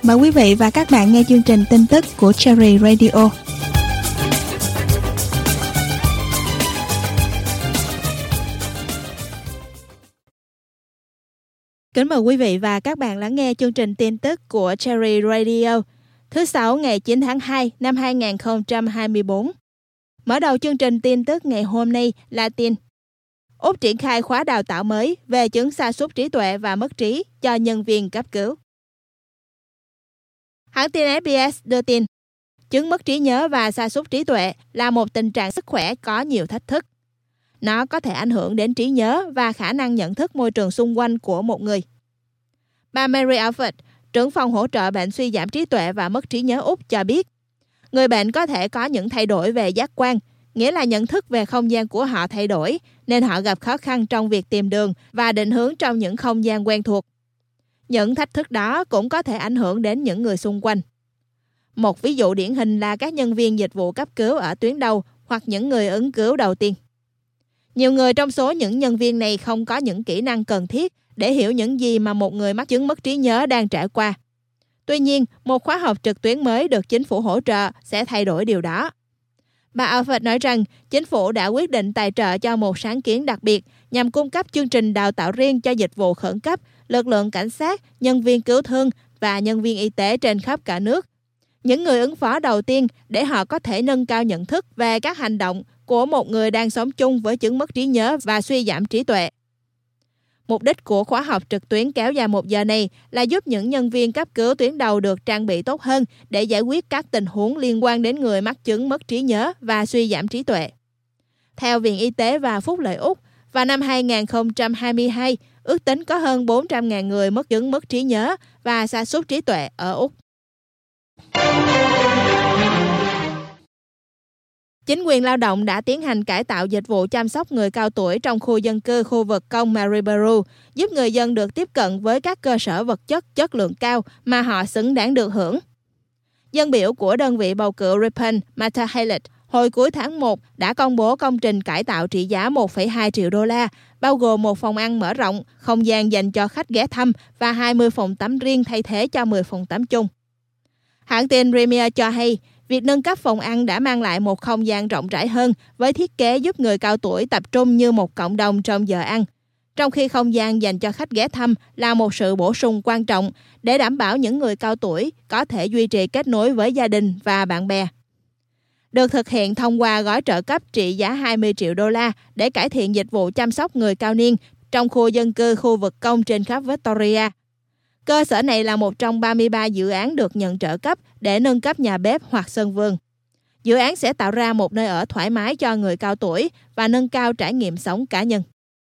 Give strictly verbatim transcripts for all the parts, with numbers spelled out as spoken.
Mời quý vị và các bạn nghe chương trình tin tức của Cherry Radio. Kính mời quý vị và các bạn lắng nghe chương trình tin tức của Cherry Radio thứ Sáu ngày chín tháng hai năm hai nghìn không trăm hai mươi tư. Mở đầu chương trình tin tức ngày hôm nay là tin Úc triển khai khóa đào tạo mới về chứng sa sút trí tuệ và mất trí cho nhân viên cấp cứu. Hãng tin ét bê ét đưa tin, chứng mất trí nhớ và sa sút trí tuệ là một tình trạng sức khỏe có nhiều thách thức. Nó có thể ảnh hưởng đến trí nhớ và khả năng nhận thức môi trường xung quanh của một người. Bà Mary Alford, trưởng phòng hỗ trợ bệnh suy giảm trí tuệ và mất trí nhớ Úc cho biết, người bệnh có thể có những thay đổi về giác quan, nghĩa là nhận thức về không gian của họ thay đổi, nên họ gặp khó khăn trong việc tìm đường và định hướng trong những không gian quen thuộc. Những thách thức đó cũng có thể ảnh hưởng đến những người xung quanh. Một ví dụ điển hình là các nhân viên dịch vụ cấp cứu ở tuyến đầu hoặc những người ứng cứu đầu tiên. Nhiều người trong số những nhân viên này không có những kỹ năng cần thiết để hiểu những gì mà một người mắc chứng mất trí nhớ đang trải qua. Tuy nhiên, một khóa học trực tuyến mới được chính phủ hỗ trợ sẽ thay đổi điều đó. Bà Alford nói rằng chính phủ đã quyết định tài trợ cho một sáng kiến đặc biệt nhằm cung cấp chương trình đào tạo riêng cho dịch vụ khẩn cấp, lực lượng cảnh sát, nhân viên cứu thương và nhân viên y tế trên khắp cả nước. Những người ứng phó đầu tiên để họ có thể nâng cao nhận thức về các hành động của một người đang sống chung với chứng mất trí nhớ và suy giảm trí tuệ. Mục đích của khóa học trực tuyến kéo dài một giờ này là giúp những nhân viên cấp cứu tuyến đầu được trang bị tốt hơn để giải quyết các tình huống liên quan đến người mắc chứng mất trí nhớ và suy giảm trí tuệ. Theo Viện Y tế và Phúc lợi Úc, vào năm hai nghìn không trăm hai mươi hai, ước tính có hơn bốn trăm nghìn người mắc chứng mất trí nhớ và sa sút trí tuệ ở Úc. Chính quyền lao động đã tiến hành cải tạo dịch vụ chăm sóc người cao tuổi trong khu dân cư khu vực công Maryborough, giúp người dân được tiếp cận với các cơ sở vật chất chất lượng cao mà họ xứng đáng được hưởng. Dân biểu của đơn vị bầu cử Ripon, Martha Hallett, hồi cuối tháng một đã công bố công trình cải tạo trị giá một phẩy hai triệu đô la, bao gồm một phòng ăn mở rộng, không gian dành cho khách ghé thăm và hai mươi phòng tắm riêng thay thế cho mười phòng tắm chung. Hãng tin Premier cho hay, việc nâng cấp phòng ăn đã mang lại một không gian rộng rãi hơn với thiết kế giúp người cao tuổi tập trung như một cộng đồng trong giờ ăn, trong khi không gian dành cho khách ghé thăm là một sự bổ sung quan trọng để đảm bảo những người cao tuổi có thể duy trì kết nối với gia đình và bạn bè. Được thực hiện thông qua gói trợ cấp trị giá hai mươi triệu đô la để cải thiện dịch vụ chăm sóc người cao niên trong khu dân cư khu vực công trên khắp Victoria. Cơ sở này là một trong ba mươi ba dự án được nhận trợ cấp để nâng cấp nhà bếp hoặc sân vườn. Dự án sẽ tạo ra một nơi ở thoải mái cho người cao tuổi và nâng cao trải nghiệm sống cá nhân.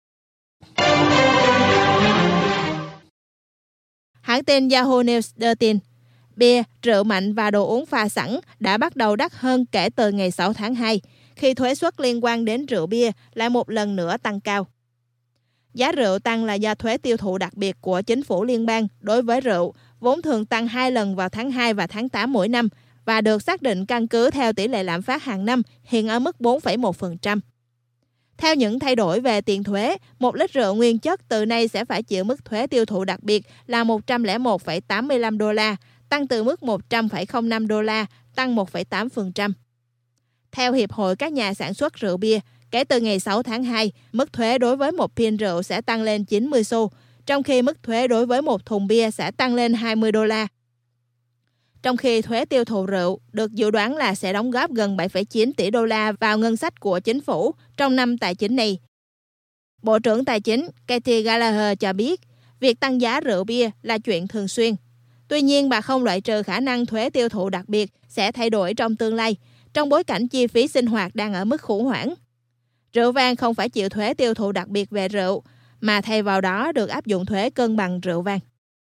Hãng tin Yahoo News đưa tin, bia, rượu mạnh và đồ uống pha sẵn đã bắt đầu đắt hơn kể từ ngày sáu tháng hai, khi thuế suất liên quan đến rượu bia lại một lần nữa tăng cao. Giá rượu tăng là do thuế tiêu thụ đặc biệt của chính phủ liên bang đối với rượu, vốn thường tăng hai lần vào tháng hai và tháng tám mỗi năm và được xác định căn cứ theo tỷ lệ lạm phát hàng năm hiện ở mức bốn phẩy một phần trăm. Theo những thay đổi về tiền thuế, một lít rượu nguyên chất từ nay sẽ phải chịu mức thuế tiêu thụ đặc biệt là một trăm lẻ một phẩy tám mươi lăm đô la, tăng từ mức một trăm phẩy không năm đô la, tăng một phẩy tám phần trăm. Theo Hiệp hội các nhà sản xuất rượu bia, kể từ ngày sáu tháng hai, mức thuế đối với một pin rượu sẽ tăng lên chín mươi xu, trong khi mức thuế đối với một thùng bia sẽ tăng lên hai mươi đô la. Trong khi thuế tiêu thụ rượu được dự đoán là sẽ đóng góp gần bảy phẩy chín tỷ đô la vào ngân sách của chính phủ trong năm tài chính này. Bộ trưởng Tài chính Katie Gallagher cho biết, việc tăng giá rượu bia là chuyện thường xuyên. Tuy nhiên, bà không loại trừ khả năng thuế tiêu thụ đặc biệt sẽ thay đổi trong tương lai, trong bối cảnh chi phí sinh hoạt đang ở mức khủng hoảng. Rượu vang không phải chịu thuế tiêu thụ đặc biệt về rượu, mà thay vào đó được áp dụng thuế cân bằng rượu vang.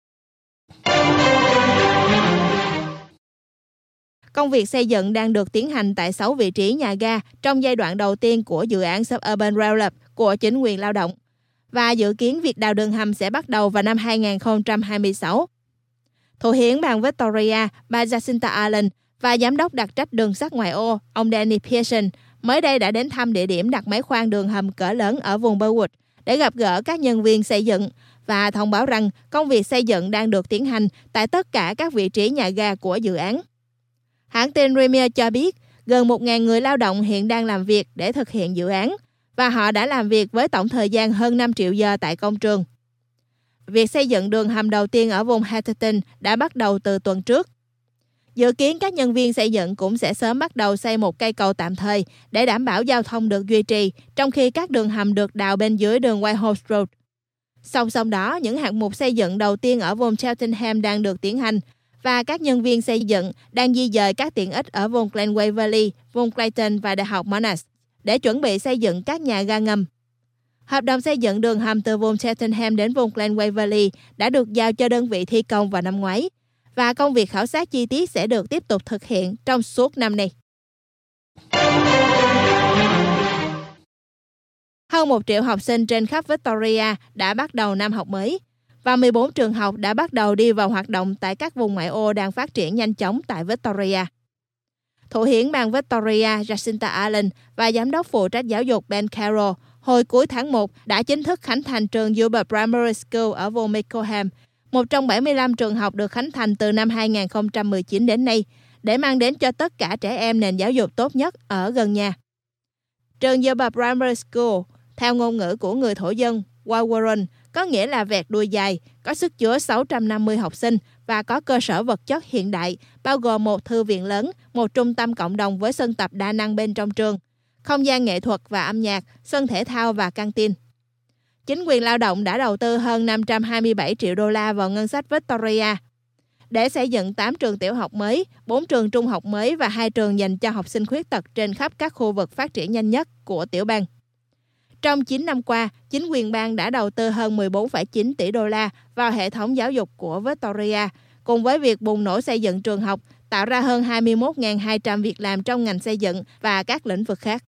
Công việc xây dựng đang được tiến hành tại sáu vị trí nhà ga trong giai đoạn đầu tiên của dự án Suburban Railroad của chính quyền lao động, và dự kiến việc đào đường hầm sẽ bắt đầu vào năm hai nghìn không trăm hai mươi sáu. Thủ hiến bang Victoria, bà Jacinta Allen và giám đốc đặc trách đường sắt ngoại ô, ông Danny Pearson, mới đây đã đến thăm địa điểm đặt máy khoan đường hầm cỡ lớn ở vùng Burwood để gặp gỡ các nhân viên xây dựng và thông báo rằng công việc xây dựng đang được tiến hành tại tất cả các vị trí nhà ga của dự án. Hãng tin Reuters cho biết gần một nghìn người lao động hiện đang làm việc để thực hiện dự án và họ đã làm việc với tổng thời gian hơn năm triệu giờ tại công trường. Việc xây dựng đường hầm đầu tiên ở vùng Hatherton đã bắt đầu từ tuần trước. Dự kiến các nhân viên xây dựng cũng sẽ sớm bắt đầu xây một cây cầu tạm thời để đảm bảo giao thông được duy trì, trong khi các đường hầm được đào bên dưới đường Whitehorse Road. Song song đó, những hạng mục xây dựng đầu tiên ở vùng Cheltenham đang được tiến hành và các nhân viên xây dựng đang di dời các tiện ích ở vùng Glen Waverley, vùng Clayton và Đại học Monash để chuẩn bị xây dựng các nhà ga ngầm. Hợp đồng xây dựng đường hầm từ vùng Cheltenham đến vùng Glen Waverley đã được giao cho đơn vị thi công vào năm ngoái và công việc khảo sát chi tiết sẽ được tiếp tục thực hiện trong suốt năm nay. Hơn một triệu học sinh trên khắp Victoria đã bắt đầu năm học mới và mười bốn trường học đã bắt đầu đi vào hoạt động tại các vùng ngoại ô đang phát triển nhanh chóng tại Victoria. Thủ hiến bang Victoria Jacinta Allen và giám đốc phụ trách giáo dục Ben Carroll hồi cuối tháng một đã chính thức khánh thành trường Gilbert Primary School ở vùng Mickleham, một trong bảy mươi lăm trường học được khánh thành từ năm hai nghìn không trăm mười chín đến nay, để mang đến cho tất cả trẻ em nền giáo dục tốt nhất ở gần nhà. Trường Gilbert Primary School, theo ngôn ngữ của người thổ dân Wawarran, có nghĩa là vẹt đuôi dài, có sức chứa sáu trăm năm mươi học sinh và có cơ sở vật chất hiện đại, bao gồm một thư viện lớn, một trung tâm cộng đồng với sân tập đa năng bên trong trường, không gian nghệ thuật và âm nhạc, sân thể thao và căng tin. Chính quyền lao động đã đầu tư hơn năm trăm hai mươi bảy triệu đô la vào ngân sách Victoria để xây dựng tám trường tiểu học mới, bốn trường trung học mới và hai trường dành cho học sinh khuyết tật trên khắp các khu vực phát triển nhanh nhất của tiểu bang. Trong chín năm qua, chính quyền bang đã đầu tư hơn mười bốn phẩy chín tỷ đô la vào hệ thống giáo dục của Victoria, cùng với việc bùng nổ xây dựng trường học, tạo ra hơn hai mươi mốt nghìn hai trăm việc làm trong ngành xây dựng và các lĩnh vực khác.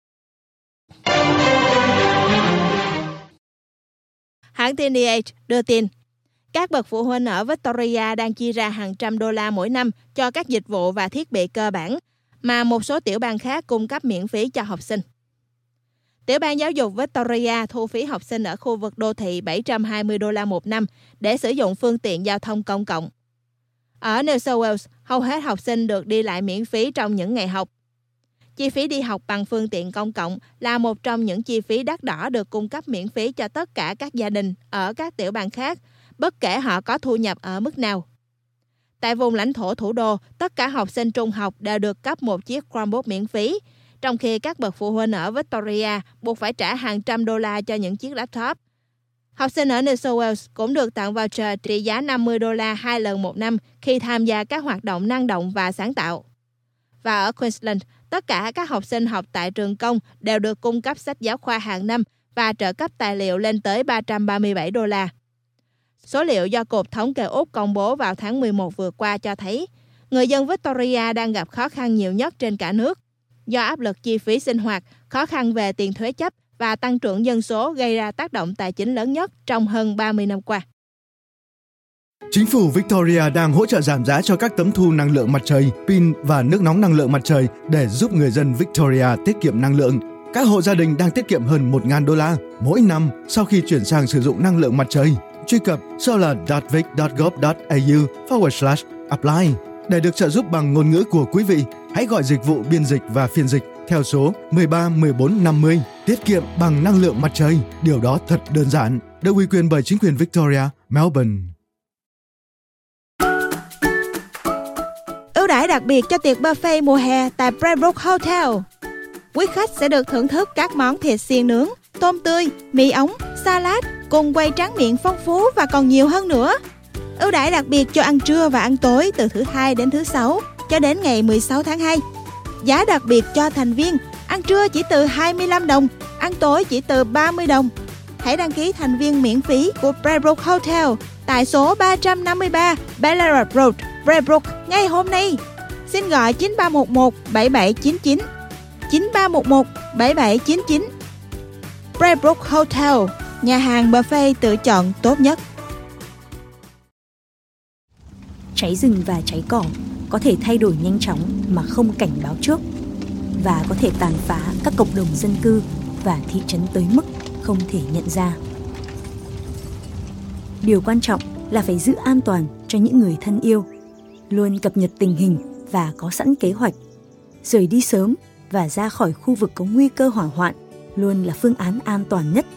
Hãng tin The Age đưa tin, các bậc phụ huynh ở Victoria đang chi ra hàng trăm đô la mỗi năm cho các dịch vụ và thiết bị cơ bản mà một số tiểu bang khác cung cấp miễn phí cho học sinh. Tiểu bang giáo dục Victoria thu phí học sinh ở khu vực đô thị bảy trăm hai mươi đô la một năm để sử dụng phương tiện giao thông công cộng. Ở New South Wales, hầu hết học sinh được đi lại miễn phí trong những ngày học. Chi phí đi học bằng phương tiện công cộng là một trong những chi phí đắt đỏ được cung cấp miễn phí cho tất cả các gia đình ở các tiểu bang khác, bất kể họ có thu nhập ở mức nào. Tại vùng lãnh thổ thủ đô, tất cả học sinh trung học đều được cấp một chiếc Chromebook miễn phí, trong khi các bậc phụ huynh ở Victoria buộc phải trả hàng trăm đô la cho những chiếc laptop. Học sinh ở New South Wales cũng được tặng voucher trị giá năm mươi đô la hai lần một năm khi tham gia các hoạt động năng động và sáng tạo. Và ở Queensland, tất cả các học sinh học tại trường công đều được cung cấp sách giáo khoa hàng năm và trợ cấp tài liệu lên tới ba trăm ba mươi bảy đô la. Số liệu do Cục Thống kê Úc công bố vào tháng mười một vừa qua cho thấy, người dân Victoria đang gặp khó khăn nhiều nhất trên cả nước, do áp lực chi phí sinh hoạt, khó khăn về tiền thuế chấp và tăng trưởng dân số gây ra tác động tài chính lớn nhất trong hơn ba mươi năm qua. Chính phủ Victoria đang hỗ trợ giảm giá cho các tấm thu năng lượng mặt trời, pin và nước nóng năng lượng mặt trời để giúp người dân Victoria tiết kiệm năng lượng. Các hộ gia đình đang tiết kiệm hơn một nghìn đô la mỗi năm sau khi chuyển sang sử dụng năng lượng mặt trời. Truy cập solar dot vic dot gov dot a u forward slash apply. Để được trợ giúp bằng ngôn ngữ của quý vị, hãy gọi dịch vụ biên dịch và phiên dịch theo số một ba một bốn năm mươi. Tiết kiệm bằng năng lượng mặt trời, điều đó thật đơn giản. Được ủy quyền bởi chính quyền Victoria, Melbourne. Ưu đãi đặc biệt cho tiệc buffet mùa hè tại Braybrooke Hotel. Quý khách sẽ được thưởng thức các món thịt xiên nướng, tôm tươi, mì ống, salad cùng quầy tráng miệng phong phú và còn nhiều hơn nữa. Ưu đãi đặc biệt cho ăn trưa và ăn tối từ thứ hai đến thứ sáu cho đến ngày mười sáu tháng hai. Giá đặc biệt cho thành viên, ăn trưa chỉ từ hai mươi lăm đồng, ăn tối chỉ từ ba mươi đồng. Hãy đăng ký thành viên miễn phí của Braybrooke Hotel tại số ba trăm năm mươi ba Ballarat Road, Braybrooke ngay hôm nay. Xin gọi chín ba một một bảy bảy chín chín, chín ba một một bảy bảy chín chín. Braybrooke Hotel, nhà hàng buffet tự chọn tốt nhất. Cháy rừng và cháy cỏ có thể thay đổi nhanh chóng mà không cảnh báo trước và có thể tàn phá các cộng đồng dân cư và thị trấn tới mức không thể nhận ra. Điều quan trọng là phải giữ an toàn cho những người thân yêu, luôn cập nhật tình hình và có sẵn kế hoạch. Rời đi sớm và ra khỏi khu vực có nguy cơ hỏa hoạn luôn là phương án an toàn nhất.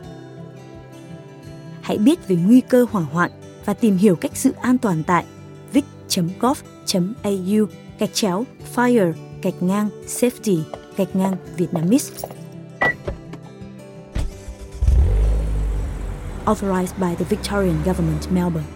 Hãy biết về nguy cơ hỏa hoạn và tìm hiểu cách giữ an toàn tại vic chấm gov chấm a u gạch chéo fire gạch ngang safety gạch ngang Vietnamese. Authorized by the Victorian Government, Melbourne.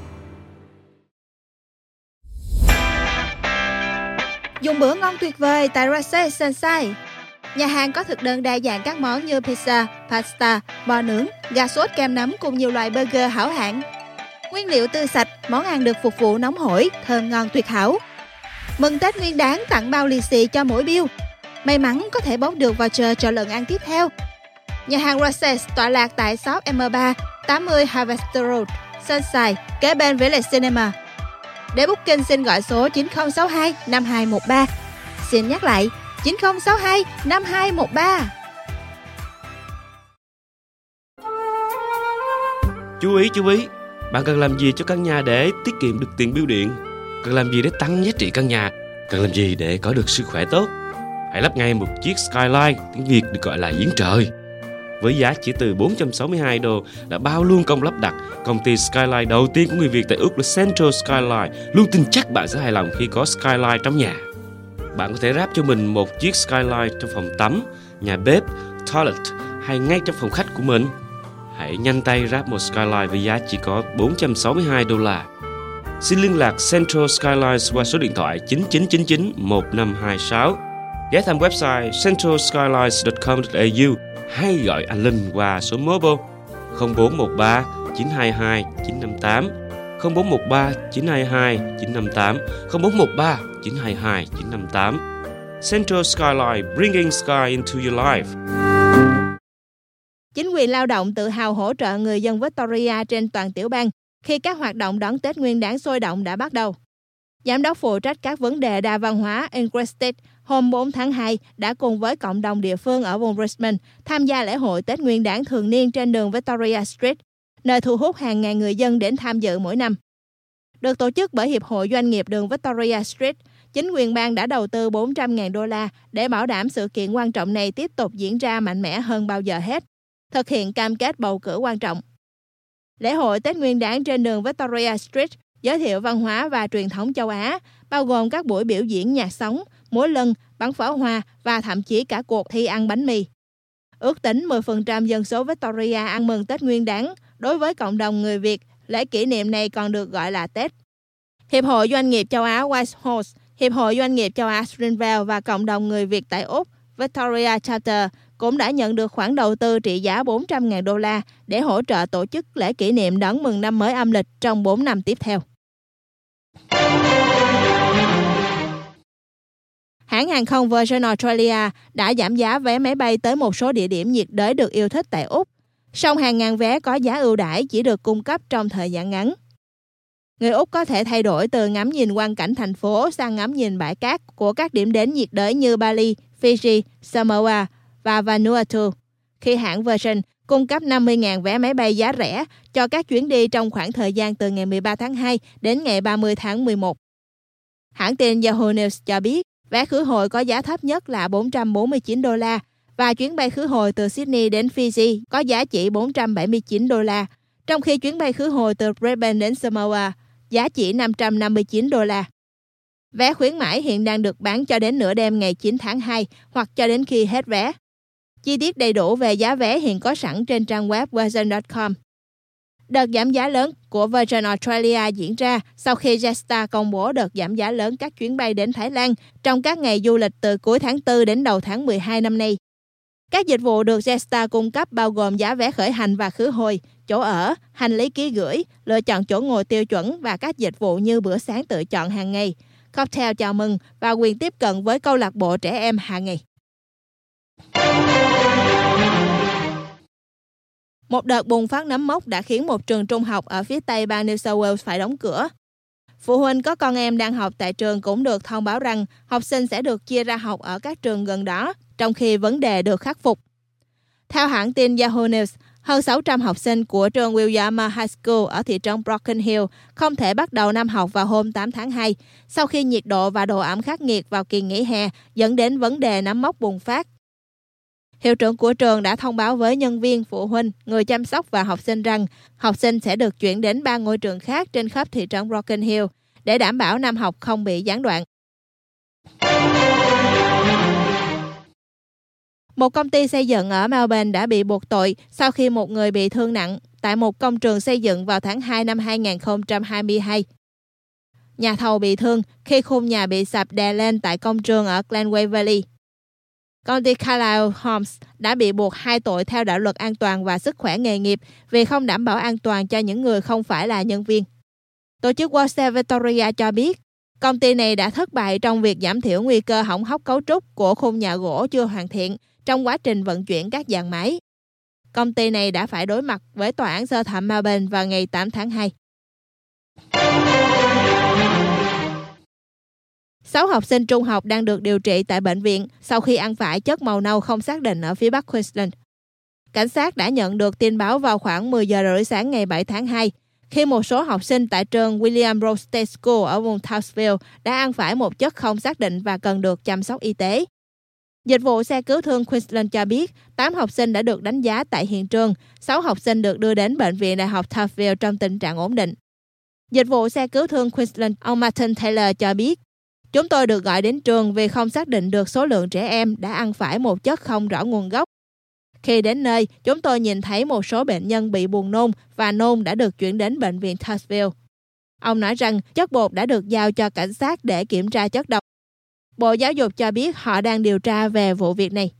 Dùng bữa ngon tuyệt vời tại Rachet Sunshine. Nhà hàng có thực đơn đa dạng các món như pizza, pasta, bò nướng, gà sốt kem nấm cùng nhiều loại burger hảo hạng. Nguyên liệu tươi sạch, món ăn được phục vụ nóng hổi, thơm ngon tuyệt hảo. Mừng Tết Nguyên Đán tặng bao lì xì cho mỗi bill. May mắn có thể bốc được voucher cho lần ăn tiếp theo. Nhà hàng Rachet tọa lạc tại shop M ba, tám mươi Harvester Road, Sunshine, kế bên Village Cinema. Để booking xin gọi số chín không sáu hai năm hai một ba. Xin nhắc lại, chín không sáu hai năm hai một ba. Chú ý, chú ý, bạn cần làm gì cho căn nhà để tiết kiệm được tiền bưu điện? Cần làm gì để tăng giá trị căn nhà? Cần làm gì để có được sức khỏe tốt? Hãy lắp ngay một chiếc Skyline, tiếng Việt được gọi là giếng trời. Với giá chỉ từ bốn trăm sáu mươi hai đô đã bao luôn công lắp đặt, công ty Skyline đầu tiên của người Việt tại Úc là Central Skyline luôn tin chắc bạn sẽ hài lòng khi có Skyline trong nhà. Bạn có thể ráp cho mình một chiếc Skyline trong phòng tắm, nhà bếp, toilet hay ngay trong phòng khách của mình. Hãy nhanh tay ráp một Skyline với giá chỉ có bốn trăm sáu mươi hai đô la. Xin liên lạc Central Skylines qua số điện thoại chín chín chín chín một năm hai sáu, ghé thăm website central skylines chấm com chấm a u hay gọi anh Linh qua số mobile không bốn một ba chín hai hai chín năm tám, không bốn một ba chín hai hai chín năm tám, không bốn một ba chín hai hai chín năm tám. Central Skyline, bringing sky into your life. Chính quyền lao động tự hào hỗ trợ người dân Victoria trên toàn tiểu bang khi các hoạt động đón Tết Nguyên Đán sôi động đã bắt đầu. Giám đốc phụ trách các vấn đề đa văn hóa Ingrid State hôm bốn tháng hai đã cùng với cộng đồng địa phương ở vùng Richmond tham gia lễ hội Tết Nguyên Đán thường niên trên đường Victoria Street, nơi thu hút hàng ngàn người dân đến tham dự mỗi năm. Được tổ chức bởi Hiệp hội Doanh nghiệp đường Victoria Street, chính quyền bang đã đầu tư bốn trăm nghìn đô la để bảo đảm sự kiện quan trọng này tiếp tục diễn ra mạnh mẽ hơn bao giờ hết, thực hiện cam kết bầu cử quan trọng. Lễ hội Tết Nguyên Đán trên đường Victoria Street giới thiệu văn hóa và truyền thống châu Á, bao gồm các buổi biểu diễn nhạc sống, múa lân, bắn pháo hoa và thậm chí cả cuộc thi ăn bánh mì. Ước tính mười phần trăm dân số Victoria ăn mừng Tết Nguyên Đán. Đối với cộng đồng người Việt, lễ kỷ niệm này còn được gọi là Tết. Hiệp hội Doanh nghiệp châu Á Whitehorse, Hiệp hội Doanh nghiệp châu Á Springvale và cộng đồng người Việt tại Úc Victoria Charter cũng đã nhận được khoản đầu tư trị giá bốn trăm nghìn đô la để hỗ trợ tổ chức lễ kỷ niệm đón mừng năm mới âm lịch trong bốn năm tiếp theo. Hãng hàng không Virgin Australia đã giảm giá vé máy bay tới một số địa điểm nhiệt đới được yêu thích tại Úc, song hàng ngàn vé có giá ưu đãi chỉ được cung cấp trong thời gian ngắn. Người Úc có thể thay đổi từ ngắm nhìn quang cảnh thành phố sang ngắm nhìn bãi cát của các điểm đến nhiệt đới như Bali, Fiji, Samoa và Vanuatu, khi hãng Virgin cung cấp năm mươi nghìn vé máy bay giá rẻ cho các chuyến đi trong khoảng thời gian từ ngày mười ba tháng hai đến ngày ba mươi tháng mười một. Hãng tin Yahoo News cho biết vé khứ hồi có giá thấp nhất là bốn trăm bốn mươi chín đô la và chuyến bay khứ hồi từ Sydney đến Fiji có giá chỉ bốn trăm bảy mươi chín đô la, trong khi chuyến bay khứ hồi từ Brisbane đến Samoa giá chỉ năm trăm năm mươi chín đô la. Vé khuyến mãi hiện đang được bán cho đến nửa đêm ngày chín tháng hai hoặc cho đến khi hết vé. Chi tiết đầy đủ về giá vé hiện có sẵn trên trang web virgin chấm com. Đợt giảm giá lớn của Virgin Australia diễn ra sau khi Jetstar công bố đợt giảm giá lớn các chuyến bay đến Thái Lan trong các ngày du lịch từ cuối tháng tư đến đầu tháng mười hai năm nay. Các dịch vụ được Jetstar cung cấp bao gồm giá vé khởi hành và khứ hồi, chỗ ở, hành lý ký gửi, lựa chọn chỗ ngồi tiêu chuẩn và các dịch vụ như bữa sáng tự chọn hàng ngày, cocktail chào mừng và quyền tiếp cận với câu lạc bộ trẻ em hàng ngày. Một đợt bùng phát nấm mốc đã khiến một trường trung học ở phía tây bang New South Wales phải đóng cửa. Phụ huynh có con em đang học tại trường cũng được thông báo rằng học sinh sẽ được chia ra học ở các trường gần đó, trong khi vấn đề được khắc phục. Theo hãng tin Yahoo News, Hơn sáu trăm học sinh của trường Williams High School ở thị trấn Broken Hill không thể bắt đầu năm học vào hôm tám tháng hai sau khi nhiệt độ và độ ẩm khắc nghiệt vào kỳ nghỉ hè dẫn đến vấn đề nấm mốc bùng phát. Hiệu trưởng của trường đã thông báo với nhân viên, phụ huynh, người chăm sóc và học sinh rằng học sinh sẽ được chuyển đến ba ngôi trường khác trên khắp thị trấn Broken Hill để đảm bảo năm học không bị gián đoạn. Một công ty xây dựng ở Melbourne đã bị buộc tội sau khi một người bị thương nặng tại một công trường xây dựng vào tháng hai năm hai nghìn không trăm hai mươi hai. Nhà thầu bị thương khi khung nhà bị sập đè lên tại công trường ở Glenway Valley. Công ty Carlisle Homes đã bị buộc hai tội theo đạo luật an toàn và sức khỏe nghề nghiệp vì không đảm bảo an toàn cho những người không phải là nhân viên. Tổ chức Worcester Victoria cho biết, công ty này đã thất bại trong việc giảm thiểu nguy cơ hỏng hóc cấu trúc của khung nhà gỗ chưa hoàn thiện trong quá trình vận chuyển các dàn máy. Công ty này đã phải đối mặt với tòa án sơ thẩm Melbourne vào ngày tám tháng hai. Sáu học sinh trung học đang được điều trị tại bệnh viện sau khi ăn phải chất màu nâu không xác định ở phía bắc Queensland. Cảnh sát đã nhận được tin báo vào khoảng mười giờ rưỡi sáng ngày bảy tháng hai, khi một số học sinh tại trường William Road State School ở vùng Townsville đã ăn phải một chất không xác định và cần được chăm sóc y tế. Dịch vụ xe cứu thương Queensland cho biết tám học sinh đã được đánh giá tại hiện trường, sáu học sinh được đưa đến bệnh viện đại học Townsville trong tình trạng ổn định. Dịch vụ xe cứu thương Queensland, ông Martin Taylor cho biết, chúng tôi được gọi đến trường vì không xác định được số lượng trẻ em đã ăn phải một chất không rõ nguồn gốc. Khi đến nơi, chúng tôi nhìn thấy một số bệnh nhân bị buồn nôn và nôn đã được chuyển đến bệnh viện Townsville. Ông nói rằng chất bột đã được giao cho cảnh sát để kiểm tra chất độc. Bộ Giáo dục cho biết họ đang điều tra về vụ việc này.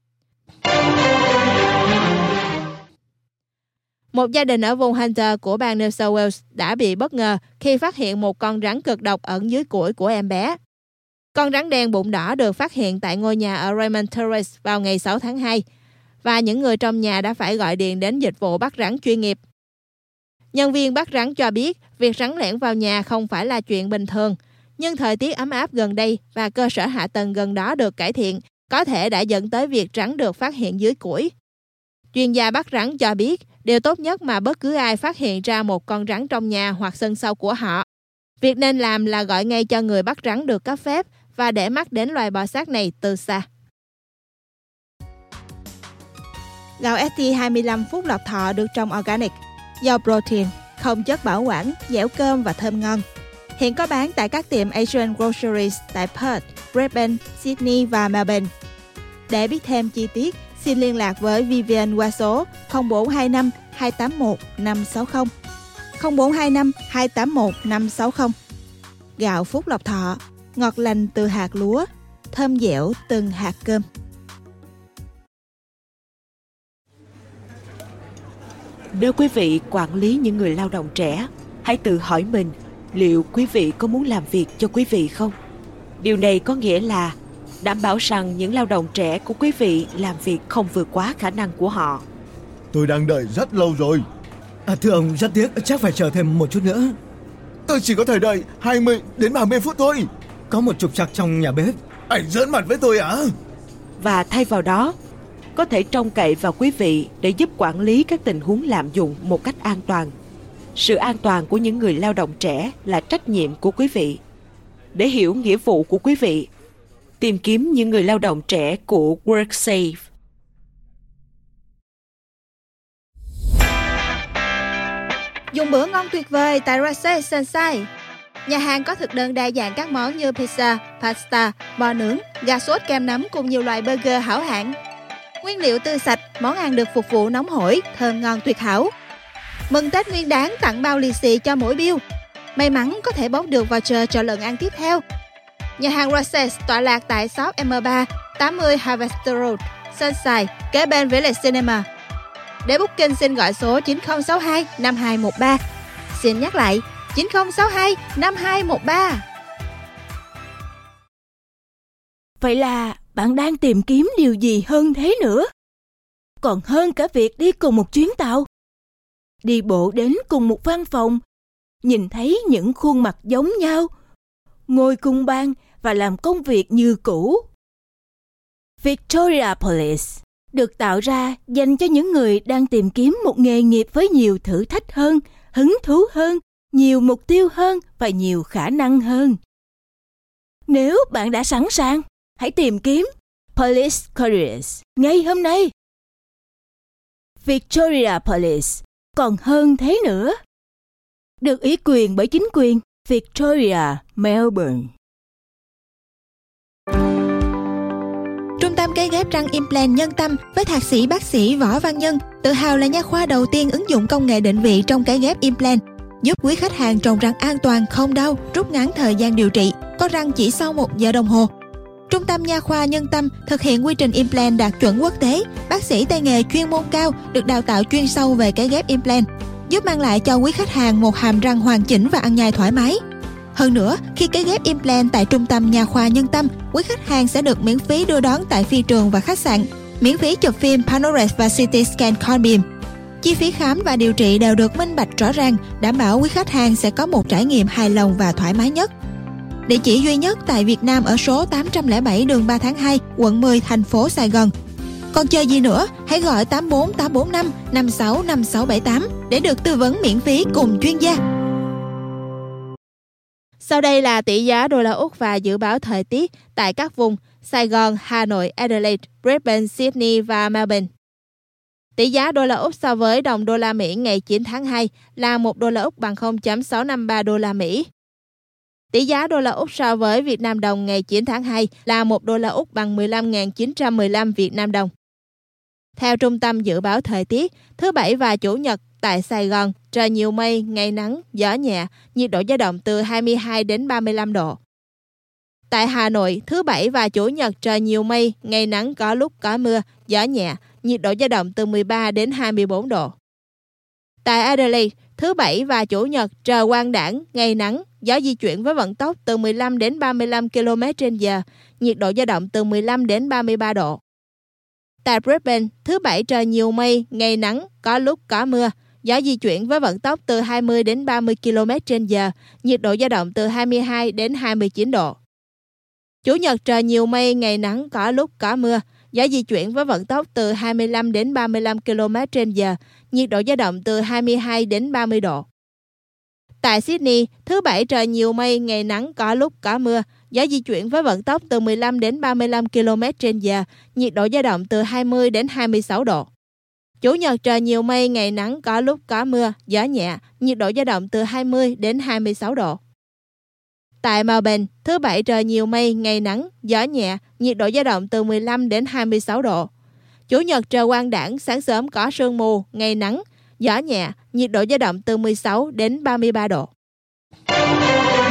Một gia đình ở vùng Hunter của bang New South Wales đã bị bất ngờ khi phát hiện một con rắn cực độc ẩn dưới củi của em bé. Con rắn đen bụng đỏ được phát hiện tại ngôi nhà ở Raymond Terrace vào ngày sáu tháng hai, và những người trong nhà đã phải gọi điện đến dịch vụ bắt rắn chuyên nghiệp. Nhân viên bắt rắn cho biết việc rắn lẻn vào nhà không phải là chuyện bình thường, nhưng thời tiết ấm áp gần đây và cơ sở hạ tầng gần đó được cải thiện có thể đã dẫn tới việc rắn được phát hiện dưới củi. Chuyên gia bắt rắn cho biết điều tốt nhất mà bất cứ ai phát hiện ra một con rắn trong nhà hoặc sân sau của họ, việc nên làm là gọi ngay cho người bắt rắn được cấp phép và để mắt đến loài bò sát này từ xa. Gạo ét tê hai mươi lăm phút lọc thọ được trồng organic, giàu protein, không chất bảo quản, dẻo cơm và thơm ngon. Hiện có bán tại các tiệm Asian Groceries tại Perth, Brisbane, Sydney và Melbourne. Để biết thêm chi tiết, xin liên lạc với Vivian qua số không bốn hai năm hai tám một năm sáu không, không bốn hai năm hai tám một năm sáu không. Gạo Phúc Lộc Thọ, ngọt lành từ hạt lúa, thơm dẻo từng hạt cơm. Nếu quý vị quản lý những người lao động trẻ, hãy tự hỏi mình liệu quý vị có muốn làm việc cho quý vị không? Điều này có nghĩa là đảm bảo rằng những lao động trẻ của quý vị làm việc không vượt quá khả năng của họ. Tôi đang đợi rất lâu rồi. À, thưa ông, rất tiếc, chắc phải chờ thêm một chút nữa. Tôi chỉ có thể đợi hai mươi đến ba mươi phút thôi. Có một trục trặc trong nhà bếp. Anh giỡn mặt với tôi à? Và thay vào đó, có thể trông cậy vào quý vị để giúp quản lý các tình huống lạm dụng một cách an toàn. Sự an toàn của những người lao động trẻ là trách nhiệm của quý vị. Để hiểu nghĩa vụ của quý vị, tìm kiếm những người lao động trẻ của WorkSafe. Dùng bữa ngon tuyệt vời tại Racine Sunshine. Nhà hàng có thực đơn đa dạng các món như pizza, pasta, bò nướng, gà sốt kem nấm cùng nhiều loại burger hảo hạng. Nguyên liệu tươi sạch, món ăn được phục vụ nóng hổi, thơm ngon tuyệt hảo. Mừng Tết Nguyên Đán tặng bao lì xì cho mỗi bill. May mắn có thể bốc được voucher cho lần ăn tiếp theo. Nhà hàng Racine tọa lạc tại shop M ba, tám mươi Harvester Road, Sunshine, kế bên Village Cinema. Để booking xin gọi số chín không sáu hai năm hai một ba. Xin nhắc lại, chín không sáu hai năm hai một ba. Vậy là bạn đang tìm kiếm điều gì hơn thế nữa? Còn hơn cả việc đi cùng một chuyến tàu. Đi bộ đến cùng một văn phòng, nhìn thấy những khuôn mặt giống nhau, ngồi cùng bàn và làm công việc như cũ. Victoria Police, được tạo ra dành cho những người đang tìm kiếm một nghề nghiệp với nhiều thử thách hơn, hứng thú hơn, nhiều mục tiêu hơn và nhiều khả năng hơn. Nếu bạn đã sẵn sàng, hãy tìm kiếm Police Careers ngay hôm nay. Victoria Police còn hơn thế nữa. Được ủy quyền bởi chính quyền Victoria, Melbourne. Trung tâm cấy ghép răng implant Nhân Tâm với thạc sĩ bác sĩ Võ Văn Nhân tự hào là nha khoa đầu tiên ứng dụng công nghệ định vị trong cấy ghép implant, giúp quý khách hàng trồng răng an toàn, không đau, rút ngắn thời gian điều trị, có răng chỉ sau một giờ đồng hồ. Trung tâm nha khoa Nhân Tâm thực hiện quy trình implant đạt chuẩn quốc tế, bác sĩ tay nghề chuyên môn cao được đào tạo chuyên sâu về cấy ghép implant, giúp mang lại cho quý khách hàng một hàm răng hoàn chỉnh và ăn nhai thoải mái. Hơn nữa, khi cấy ghép implant tại Trung tâm nha khoa Nhân Tâm, quý khách hàng sẽ được miễn phí đưa đón tại phi trường và khách sạn, miễn phí chụp phim Panorex và xê tê scan con beam. Chi phí khám và điều trị đều được minh bạch rõ ràng, đảm bảo quý khách hàng sẽ có một trải nghiệm hài lòng và thoải mái nhất. Địa chỉ duy nhất tại Việt Nam ở số tám trăm lẻ bảy đường ba tháng hai, quận mười, thành phố Sài Gòn. Còn chờ gì nữa, hãy gọi tám bốn tám bốn năm năm sáu năm sáu bảy tám để được tư vấn miễn phí cùng chuyên gia. Sau đây là tỷ giá đô la Úc và dự báo thời tiết tại các vùng Sài Gòn, Hà Nội, Adelaide, Brisbane, Sydney và Melbourne. Tỷ giá đô la Úc so với đồng đô la Mỹ ngày chín tháng hai là một đô la Úc bằng không phẩy sáu năm ba đô la Mỹ. Tỷ giá đô la Úc so với Việt Nam đồng ngày chín tháng hai là một đô la Úc bằng mười lăm nghìn chín trăm mười lăm Việt Nam đồng. Theo Trung tâm Dự báo Thời tiết, thứ Bảy và Chủ nhật tại Sài Gòn, trời nhiều mây, ngày nắng, gió nhẹ, nhiệt độ dao động từ hai mươi hai đến ba mươi lăm độ. Tại Hà Nội, thứ Bảy và Chủ nhật trời nhiều mây, ngày nắng có lúc có mưa, gió nhẹ, nhiệt độ dao động từ mười ba đến hai mươi bốn độ. Tại Adelaide, thứ Bảy và Chủ nhật trời quang đãng, ngày nắng, gió di chuyển với vận tốc từ mười lăm đến ba mươi lăm ki lô mét trên giờ, nhiệt độ dao động từ mười lăm đến ba mươi ba độ. Tại Brisbane, thứ Bảy trời nhiều mây, ngày nắng, có lúc có mưa, gió di chuyển với vận tốc từ hai mươi đến ba mươi ki lô mét trên giờ, nhiệt độ dao động từ hai mươi hai đến hai mươi chín độ. Chủ nhật trời nhiều mây, ngày nắng, có lúc có mưa, gió di chuyển với vận tốc từ hai mươi lăm đến ba mươi lăm ki lô mét trên giờ, nhiệt độ dao động từ hai mươi hai đến ba mươi độ. Tại Sydney, thứ Bảy trời nhiều mây, ngày nắng, có lúc có mưa, gió di chuyển với vận tốc từ mười lăm đến ba mươi lăm ki lô mét trên giờ, nhiệt độ dao động từ hai mươi đến hai mươi sáu độ. Chủ nhật trời nhiều mây, ngày nắng, có lúc có mưa, gió nhẹ, nhiệt độ dao động từ hai mươi đến hai mươi sáu độ. Tại Melbourne, thứ Bảy trời nhiều mây, ngày nắng, gió nhẹ, nhiệt độ dao động từ mười lăm đến hai mươi sáu độ. Chủ nhật trời quang đãng, sáng sớm có sương mù, ngày nắng, gió nhẹ, nhiệt độ dao động từ mười sáu đến ba mươi ba độ.